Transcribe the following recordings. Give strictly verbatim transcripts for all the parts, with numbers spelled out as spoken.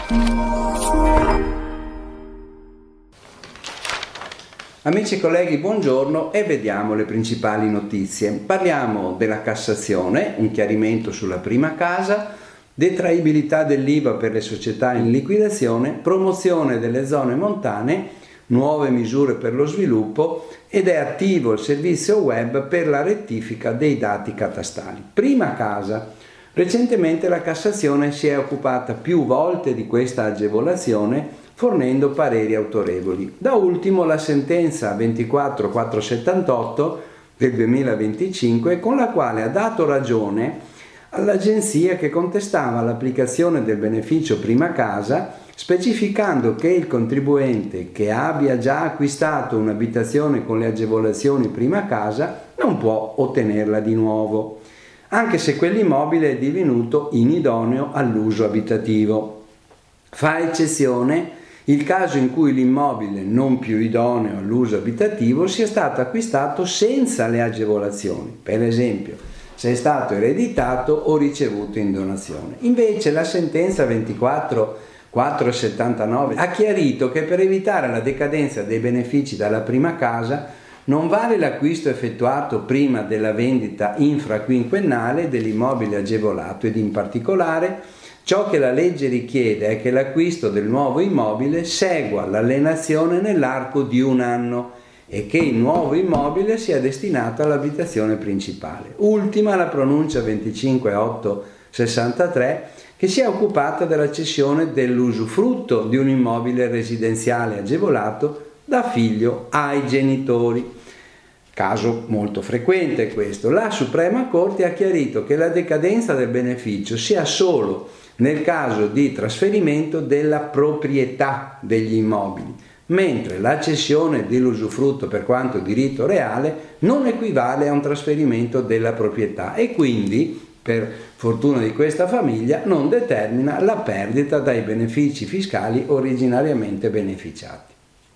Amici e colleghi, buongiorno e vediamo le principali notizie. Parliamo della Cassazione, un chiarimento sulla prima casa, detraibilità dell'I V A per le società in liquidazione, promozione delle zone montane, nuove misure per lo sviluppo ed è attivo il servizio web per la rettifica dei dati catastali. Prima casa. Recentemente la Cassazione si è occupata più volte di questa agevolazione fornendo pareri autorevoli. Da ultimo la sentenza ventiquattro quattrocentosettantotto del duemilaventicinque con la quale ha dato ragione all'agenzia che contestava l'applicazione del beneficio prima casa, specificando che il contribuente che abbia già acquistato un'abitazione con le agevolazioni prima casa non può ottenerla di nuovo, anche se quell'immobile è divenuto inidoneo all'uso abitativo. Fa eccezione il caso in cui l'immobile non più idoneo all'uso abitativo sia stato acquistato senza le agevolazioni, per esempio se è stato ereditato o ricevuto in donazione. Invece la sentenza ventiquattro quattrocentosettantanove ha chiarito che per evitare la decadenza dei benefici dalla prima casa non vale l'acquisto effettuato prima della vendita infraquinquennale dell'immobile agevolato ed in particolare ciò che la legge richiede è che l'acquisto del nuovo immobile segua l'alienazione nell'arco di un anno e che il nuovo immobile sia destinato all'abitazione principale. Ultima la pronuncia venticinque ottocentosessantatré che si è occupata della cessione dell'usufrutto di un immobile residenziale agevolato da figlio ai genitori. Caso molto frequente questo. La Suprema Corte ha chiarito che la decadenza del beneficio sia solo nel caso di trasferimento della proprietà degli immobili, mentre la cessione dell'usufrutto per quanto diritto reale non equivale a un trasferimento della proprietà e quindi, per fortuna di questa famiglia, non determina la perdita dai benefici fiscali originariamente beneficiati.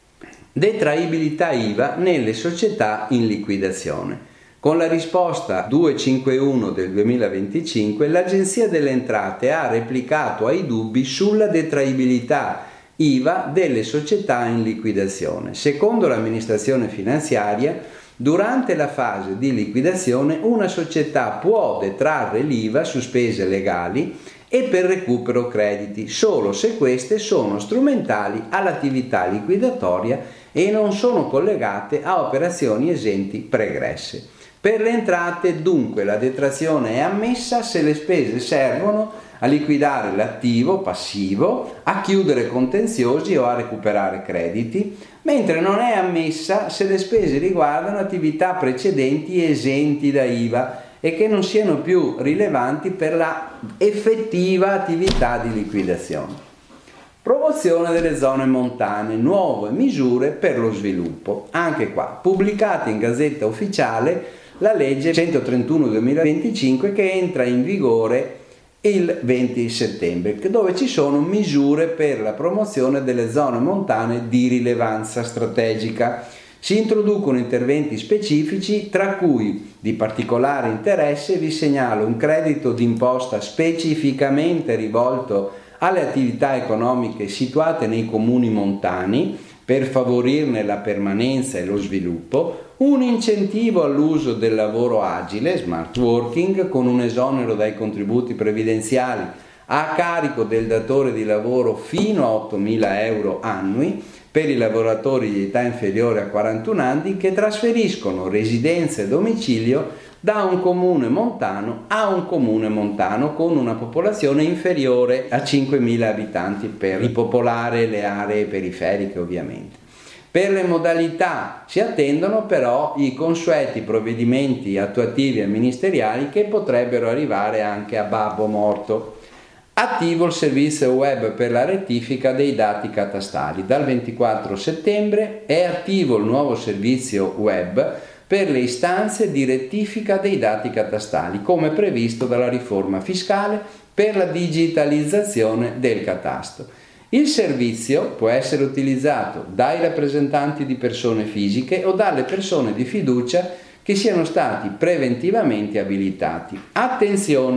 Detraibilità I V A nelle società in liquidazione. Con la risposta duecentocinquantuno del duemilaventicinque, l'Agenzia delle Entrate ha replicato ai dubbi sulla detraibilità I V A delle società in liquidazione. Secondo l'amministrazione finanziaria, durante la fase di liquidazione una società può detrarre l'I V A su spese legali e per recupero crediti solo se queste sono strumentali all'attività liquidatoria e non sono collegate a operazioni esenti pregresse. Per le entrate, dunque, la detrazione è ammessa se le spese servono a liquidare l'attivo passivo, a chiudere contenziosi o a recuperare crediti, mentre non è ammessa se le spese riguardano attività precedenti esenti da I V A e che non siano più rilevanti per la effettiva attività di liquidazione. Promozione delle zone montane, nuove misure per lo sviluppo. Anche qua, pubblicata in Gazzetta Ufficiale la legge centotrentuno duemilaventicinque che entra in vigore il venti settembre, dove ci sono misure per la promozione delle zone montane di rilevanza strategica. Si introducono interventi specifici, tra cui di particolare interesse vi segnalo un credito d'imposta specificamente rivolto alle attività economiche situate nei comuni montani per favorirne la permanenza e lo sviluppo, un incentivo all'uso del lavoro agile, smart working, con un esonero dai contributi previdenziali a carico del datore di lavoro fino a ottomila euro annui per i lavoratori di età inferiore a quarantuno anni che trasferiscono residenza e domicilio da un comune montano a un comune montano con una popolazione inferiore a cinquemila abitanti per ripopolare le aree periferiche ovviamente. Per le modalità si attendono però i consueti provvedimenti attuativi e ministeriali che potrebbero arrivare anche a babbo morto. Attivo il servizio web per la rettifica dei dati catastali. Dal ventiquattro settembre è attivo il nuovo servizio web per le istanze di rettifica dei dati catastali, come previsto dalla riforma fiscale per la digitalizzazione del catasto. Il servizio può essere utilizzato dai rappresentanti di persone fisiche o dalle persone di fiducia che siano stati preventivamente abilitati. Attenzione!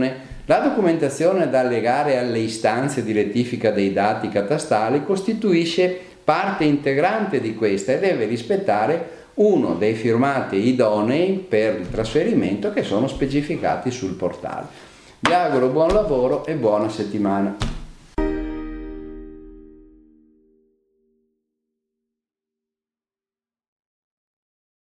La documentazione da allegare alle istanze di rettifica dei dati catastali costituisce parte integrante di questa e deve rispettare uno dei firmati idonei per il trasferimento che sono specificati sul portale. Vi auguro buon lavoro e buona settimana.